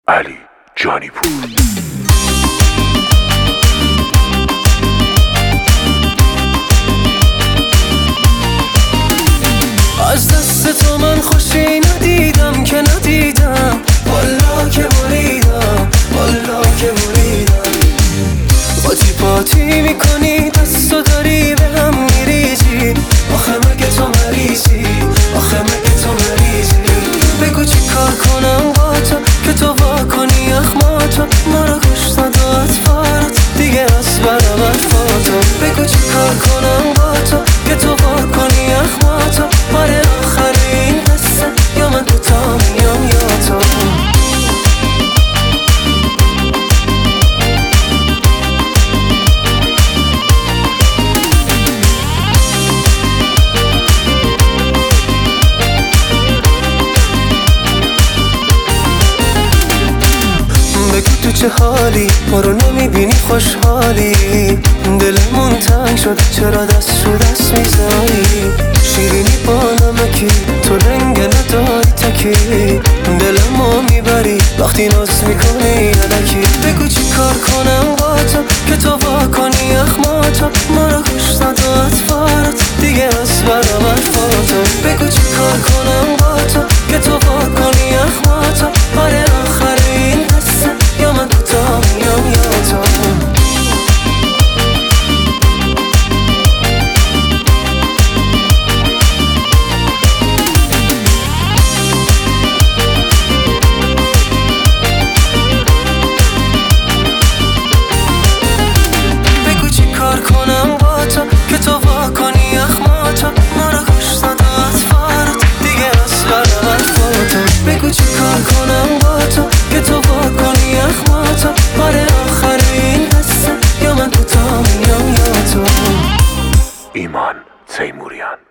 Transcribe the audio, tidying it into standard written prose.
علی جانی پور. از دست تو من خوشی ندیدم که ندیدم، والا که بریدم، والا که بریدم. قاطی پاتی میکنی دستو داری به هم میریزی، آخه مگه تو مریضی، آخه مگه تو مریضی. بگو چی کار کنم با تو که تو واکنی اخماتو، ما رو کشت و اطفارت دیگه از برم اطفاتو. بگو چی کار کنم با تو که تو واکنی اخماتو، آره آخر این قصه یا من دوتا میام یا تو. تو چه حالی؟ ما رو نمیبینی خوشحالی؟ دلمون تنگ شد چرا دست رو دست میزنی؟ شیرینی با نمکی تو رنگ نداری تکی، دلمو میبری وقتی ناز میکنی یدکی. بگو چی کار کنم با تو که تو واکنی اخماتو، ما رو کشت و اطفارت دیگه از برم اطفارتو. بگو چی کار کنم با تو که تو واکنی اخماتو، آره آخر این قصه یا من دوتا میام یا تو. بگو چی کار کنم با تو که تو واکنی اخماتو، ما رو کشت و اطفارت دیگه از برم اطفارتو. بگو چی کار کنم با تو که تو واکنی اخماتو، آره آخر این قصه یا من دوتا میام یا تو. ایمان تیموریان.